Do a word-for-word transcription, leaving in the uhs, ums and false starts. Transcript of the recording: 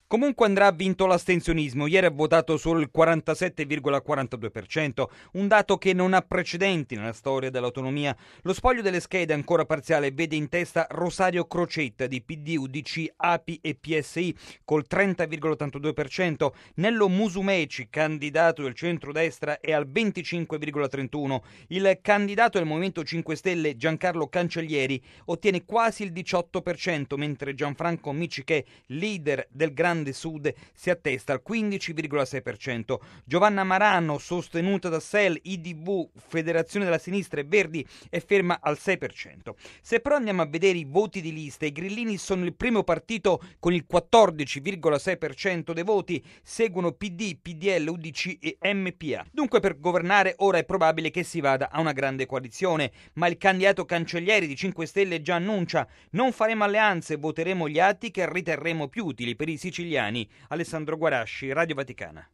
Comunque andrà vinto l'astensionismo, ieri ha votato solo il quarantasette virgola quarantadue per cento, un dato che non ha precedenti nella storia dell'autonomia. Lo spoglio delle schede ancora parziale vede in testa Rosario Crocetta di P D, U D C, A P I e P S I col trenta virgola ottantadue per cento, Nello Musumeci, candidato del centrodestra, è al venticinque virgola trentuno per cento, il candidato del Movimento cinque Stelle Giancarlo Cancellieri ottiene quasi il diciotto per cento, mentre Gianfranco Miccichè, leader del Grande Sud, si attesta al quindici virgola sei per cento. Giovanna Marano, sostenuta da S E L, I D V, Federazione della Sinistra e Verdi, è ferma al sei per cento. Se però andiamo a vedere i voti di lista, i grillini sono il primo partito con il quattordici virgola sei per cento dei voti, seguono P D, P D L, U D C e M P A. Dunque per governare ora è probabile che si vada a una grande coalizione, ma il candidato Cancellieri di cinque Stelle già annuncia: non faremo alleanze, voteremo gli atti che riterremo più utili per i siciliani. Alessandro Guarasci, Radio Vaticana.